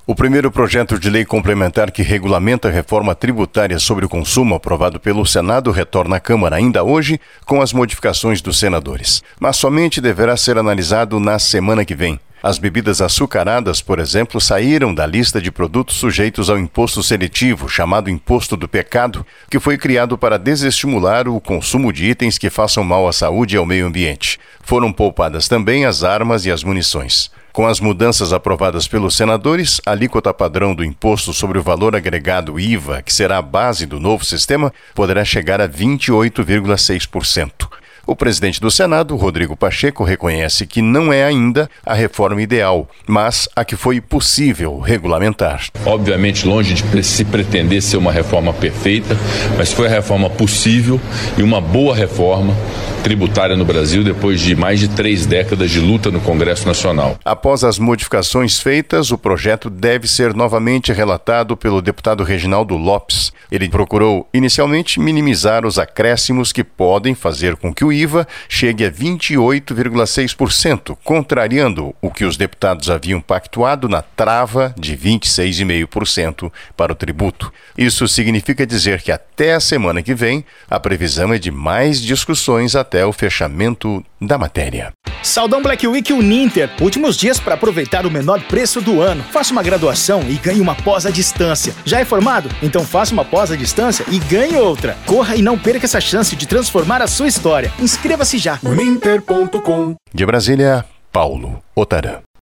O primeiro projeto de lei complementar que regulamenta a reforma tributária sobre o consumo, aprovado pelo Senado, retorna à Câmara ainda hoje, com as modificações dos senadores. Mas somente deverá ser analisado na semana que vem. As bebidas açucaradas, por exemplo, saíram da lista de produtos sujeitos ao imposto seletivo, chamado Imposto do Pecado, que foi criado para desestimular o consumo de itens que façam mal à saúde e ao meio ambiente. Foram poupadas também as armas e as munições. Com as mudanças aprovadas pelos senadores, a alíquota padrão do Imposto sobre o Valor Agregado IVA, que será a base do novo sistema, poderá chegar a 28,6%. O presidente do Senado, Rodrigo Pacheco, reconhece que não é ainda a reforma ideal, mas a que foi possível regulamentar. Obviamente, longe de se pretender ser uma reforma perfeita, mas foi a reforma possível e uma boa reforma tributária no Brasil depois de mais de 3 décadas de luta no Congresso Nacional. Após as modificações feitas, o projeto deve ser novamente relatado pelo deputado Reginaldo Lopes. Ele procurou, inicialmente, minimizar os acréscimos que podem fazer com que o IVA chegue a 28,6%, contrariando o que os deputados haviam pactuado na trava de 26,5% para o tributo. Isso significa dizer que até a semana que vem, a previsão é de mais discussões até o fechamento da matéria. Saldão Black Week Uninter. Últimos dias para aproveitar o menor preço do ano. Faça uma graduação e ganhe uma pós à distância. Já é formado? Então faça uma pós à distância e ganhe outra. Corra e não perca essa chance de transformar a sua história. Inscreva-se já. Uninter.com. De Brasília, Paulo Otarã.